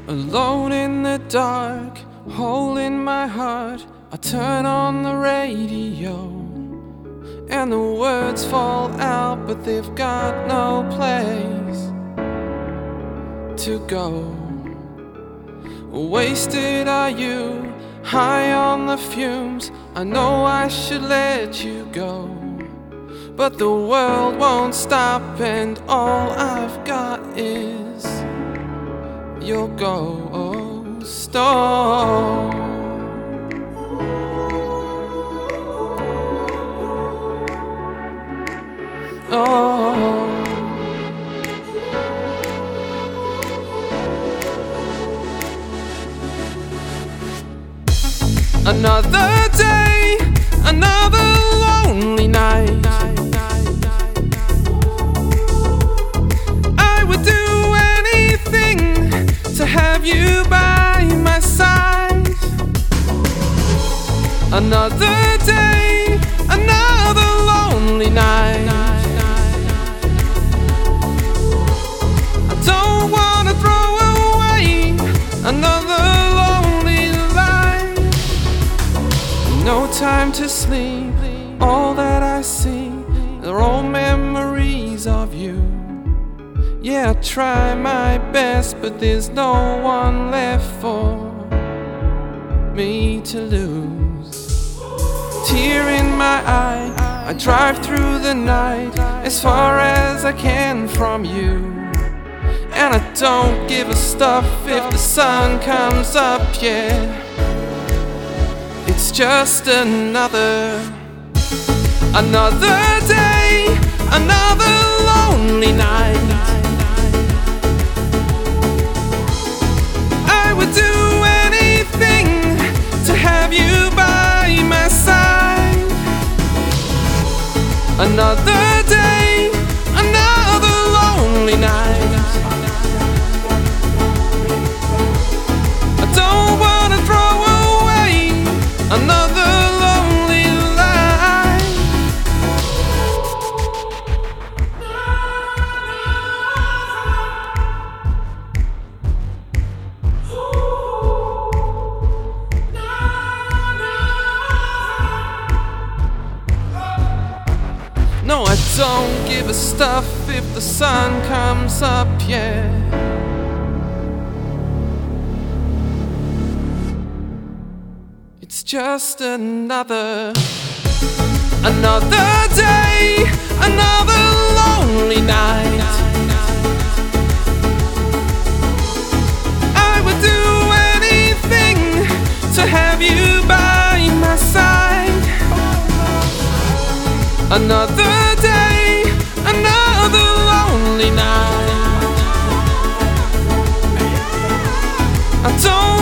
Alone in the dark, hole in my heart, I turn on the radio, and the words fall out, but they've got no place to go. Wasted are you, high on the fumes. I know I should let you go, but the world won't stop, and all I've got is your ghost. Oh, oh. Another day, another lonely night. I would do anything to have you by my side. Another day, another lonely night. I don't wanna throw away another lonely life. No time to sleep, all that I see are all memories of you. Yeah, I try my best, but there's no one left for me to lose. Tear in my eye, I drive through the night as far as I can from you. And I don't give a stuff if the sun comes up, yeah. It's just another day, another lonely night. I would do anything to have you by my side. Another day, another lonely night. I don't wanna throw away another lonely life. No, I don't give a stuff if the sun comes up, yeah. It's just another day, another lonely night. I would do anything to have you by my side. Another day, another lonely night. I don't